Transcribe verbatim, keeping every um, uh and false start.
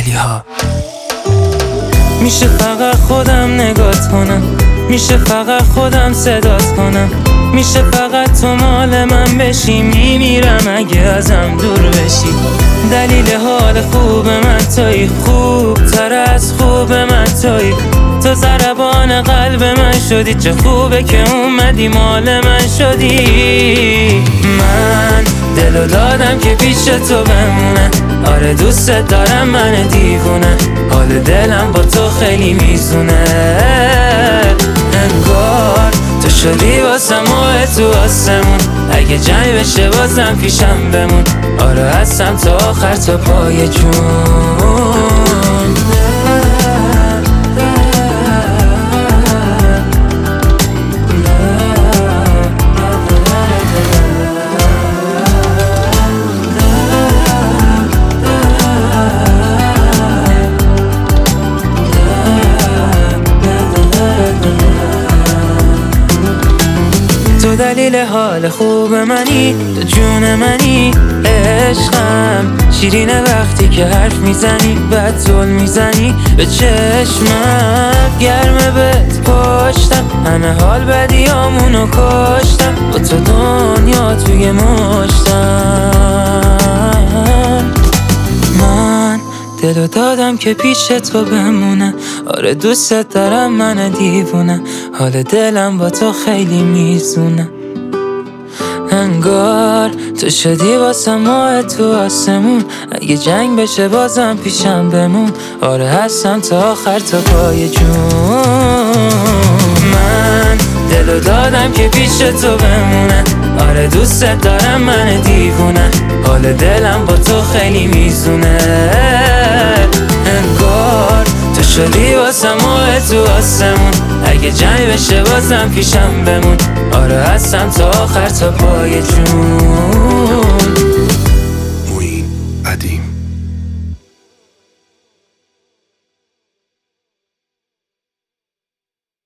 ولی ها. میشه فقط خودم نگات کنم، میشه فقط خودم صدات کنم، میشه فقط تو مال من بشی، میمیرم اگه ازم دور بشی. دلیل حال خوب من تویی، خوب تر از خوب من تویی، تو ضربان قلب من شدی، چه خوبه که اومدی مال من شدی. من دلو دادم که پیش تو بمونه، آره دوست دارم من دیوونه، حال دلم با تو خیلی میزونه. انگار تو شدی واسم ماه تو آسمون، اگه جنگ بشه بازم پیشم بمون، آره هستم تا آخر تا پای جون. تو دلیل حال خوب منی، تو جون منی، عشقم شیرین وقتی که حرف میزنی، بعد زل میزنی به چشمم، گرمه بهت پشتم، همه حال بدیامونو کشتم، با تو دنیا توی مشتم. من دلو دادم که پیش تو بمونه، آره دوست دارم من دیوونه، حال دلم با تو خیلی میزونه. انگار تو شدی واسم ماه تو آسمون، اگه جنگ بشه بازم پیشم بمون، آره هستم تا آخر تا پای جون. من دلو دادم که پیش تو بمونه، آره دوست دارم من دیوونه، حال دلم با تو خیلی میزونه. انگار تو شدی واسم ماه تو آسمون، اگه جنگ بشه بازم پیشم بمون، آره هستم تا آخر تا پای جون.